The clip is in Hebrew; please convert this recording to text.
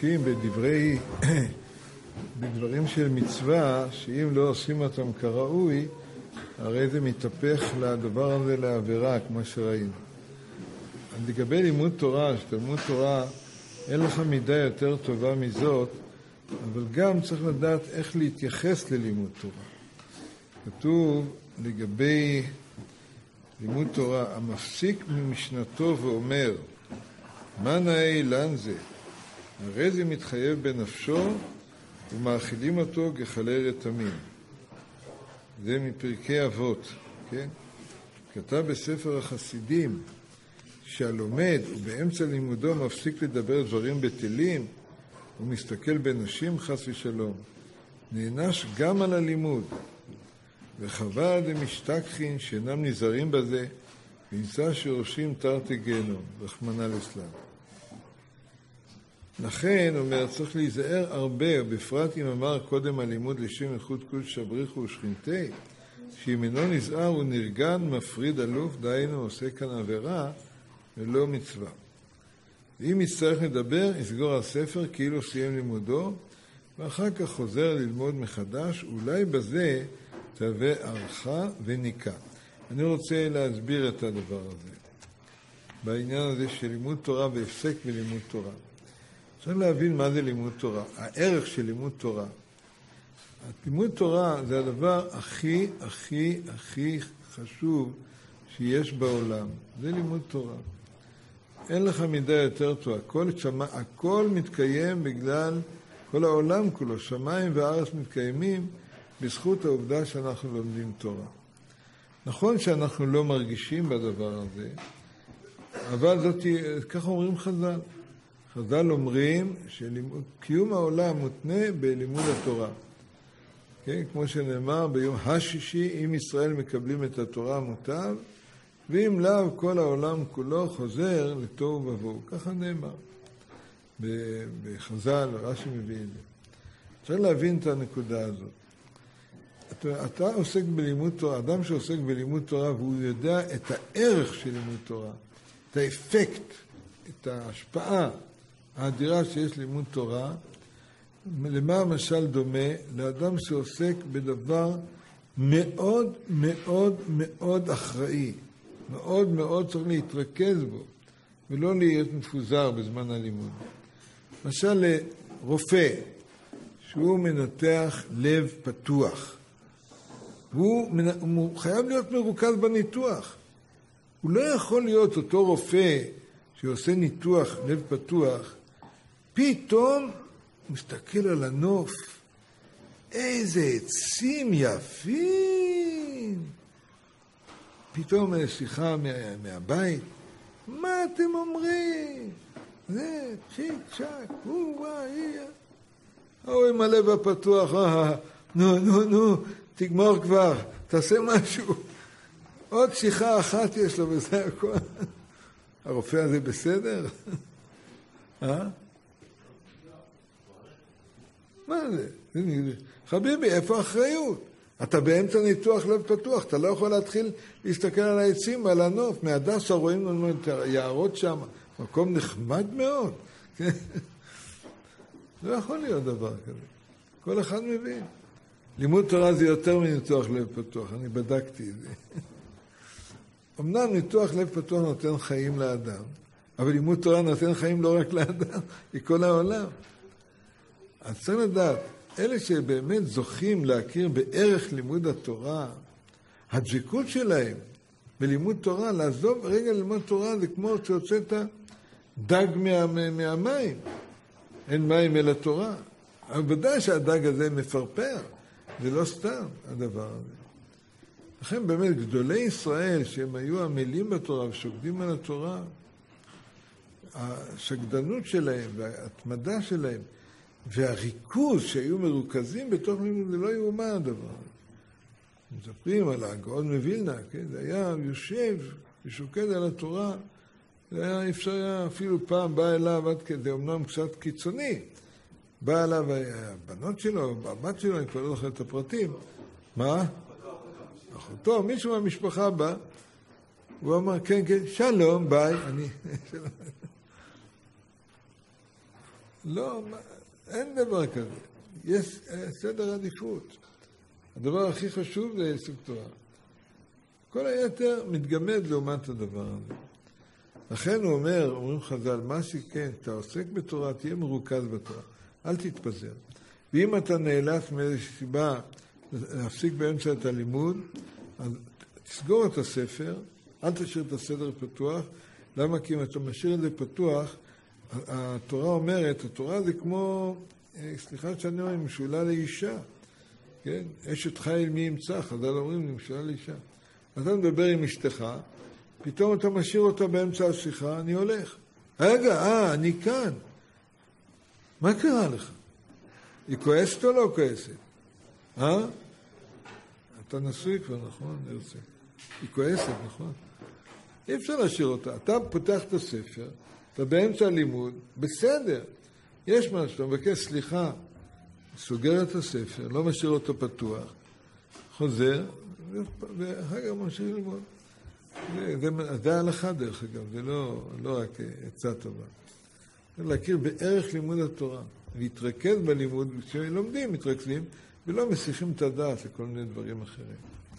עוסקים בדברים של מצווה, שאם לא עושים אותם כראוי, הרי זה מתהפך לדבר הזה לעבירה, כמו שראינו. לגבי לימוד תורה, שתלמוד תורה, אין לך מידה יותר טובה מזאת, אבל גם צריך לדעת איך להתייחס ללימוד תורה. כתוב לגבי לימוד תורה, המפסיק ממשנתו ואומר, מה נאה אילן זה? הרי זה מתחייב בנפשו ומאכילים אותו גחלי רתמים. זה מפרקי אבות, כן? כתב בספר החסידים שהלומד ובאמצע לימודו מפסיק לדבר דברים בטלים ומסתכל בנשים חס ושלום. נענש גם על הלימוד. וחבל דמשתכחין שאינם נזהרים בזה ונמצא שורשים תרתי גיהנום, רחמנא ליצלן. לכן, אומר, צריך להיזהר הרבה, בפרט אם אמר קודם הלימוד לשם ייחוד קודש בריחו ושכינתי, שאם אינו נזהר הוא נרגן, מפריד אלוף, דהיינו עושה כאן עבירה ולא מצווה. ואם יצטרך לדבר, יסגור הספר כאילו סיים לימודו, ואחר כך חוזר ללמוד מחדש, אולי בזה תהווה ערכה וניקה. אני רוצה להסביר את הדבר הזה, בעניין הזה של לימוד תורה והפסק בלימוד תורה. צריך להבין מה זה לימוד תורה, הערך של לימוד תורה. לימוד תורה זה הדבר הכי הכי הכי חשוב שיש בעולם, זה לימוד תורה. אין לך מידה יותר טובה, הכל מתקיים בגלל, כל העולם כולו, שמיים וארץ מתקיימים בזכות העובדה שאנחנו לומדים תורה. נכון שאנחנו לא מרגישים בדבר הזה, אבל ככה אומרים חז"ל. חז"ל אומרים שקיום העולם מותנה בלימוד התורה. כן? כמו שנאמר ביום השישי, אם ישראל מקבלים את התורה מוטב, ואם לאו כל העולם כולו חוזר לתוהו ובוהו. ככה נאמר. בחז"ל, רש"י מביא את זה. צריך להבין את הנקודה הזאת. אתה עוסק בלימוד תורה, אדם שעוסק בלימוד תורה והוא יודע את הערך של לימוד תורה, את האפקט, את ההשפעה האדירה שיש לימוד תורה, למה המשל דומה? לאדם שעוסק בדבר מאוד מאוד מאוד אחראי, מאוד מאוד צריך להתרכז בו, ולא להיות מפוזר בזמן הלימוד. למשל רופא, שהוא מנתח לב פתוח, הוא חייב להיות מרוכז בניתוח. הוא לא יכול להיות אותו רופא שעושה ניתוח לב פתוח, פתאום מסתכל על הנוף, איזה עצים יפים. פתאום שיחה מהבית, מה אתם אומרים? זה צ'יק צ'ק, עם הלב הפתוח, נו, תגמור כבר, תעשה משהו. עוד שיחה אחת יש לו וזה הכל. הרופא הזה בסדר? מה זה? חביבי, איפה האחריות? אתה באמצע ניתוח לב פתוח, אתה לא יכול להתחיל להסתכל על העצים, על הנוף. מהדסה רואים לנו את היערות שם, מקום נחמד מאוד. לא יכול להיות דבר כזה. כל אחד מבין. לימוד תורה זה יותר מניתוח לב פתוח, אני בדקתי את זה. אמנם ניתוח לב פתוח נותן חיים לאדם, אבל לימוד תורה נותן חיים לא רק לאדם, לכל העולם. אז צריך לדעת, אלה שבאמת זוכים להכיר בערך לימוד התורה, הדבקות שלהם בלימוד תורה, לעזוב רגע ללמוד תורה, זה כמו שהוצאת דג מהמים. אין מים אל התורה. אבל ודאי שהדג הזה מפרפר. זה לא סתם הדבר הזה. לכן באמת גדולי ישראל שהם היו עמלים בתורה ושוקדים על התורה, השקדנות שלהם וההתמדה שלהם והריכוז שהיו מרוכזים בתוך לימוד, זה לא יאומן הדבר. מספרים על הגאון מווילנה, כן? זה היה יושב ושוקד על התורה, זה היה אפשר, אפילו פעם בא אליו עד כדי, אמנם קצת קיצוני, בא אליו הבנות שלו, הבת שלו, אני כבר לא זוכר את הפרטים. מה? אחותו, מישהו מהמשפחה בא, הוא אמר, כן, שלום, ביי, אני... לא, אין דבר כזה. יש סדר עדיפות. הדבר הכי חשוב זה עיסוק תורה. כל היתר מתגמד לעומת הדבר הזה. לכן הוא אומר, אומרים חז"ל, מה שכן, אתה עוסק בתורה, תהיה מרוכז בתורה. אל תתפזר. ואם אתה נאלץ מאיזושהי סיבה להפסיק באמצע את הלימוד, אז תסגור את הספר, אל תשאיר את הסדר פתוח. למה? כי אם אתה משאיר את זה פתוח, התורה אומרת, התורה זה כמו, סליחה שאני אומר, משולה לאישה. כן? אשת חיל מי ימצא, חז"ל אומרים, משולה לאישה. אתה מדבר עם אשתך, פתאום אתה משאיר אותה באמצע השיחה, אני הולך. רגע, אני כאן. מה קרה לך? היא כועסת או לא כועסת? אתה נשוי כבר, נכון? נרצה. היא כועסת, נכון? אי אפשר להשאיר אותה. אתה פותח את הספר, אתה באמצע הלימוד, בסדר. יש משהו, אתה מבקש סליחה, סוגר את הספר, לא משאיר אותו פתוח, חוזר, ואחר כך ממשיך ללמוד. זה ההלכה דרך אגב, זה לא רק עצה טובה. זה להכיר בערך לימוד התורה, להתרכז בלימוד, כשלומדים מתרכזים, ולא מסיחים את הדעת לכל מיני דברים אחרים.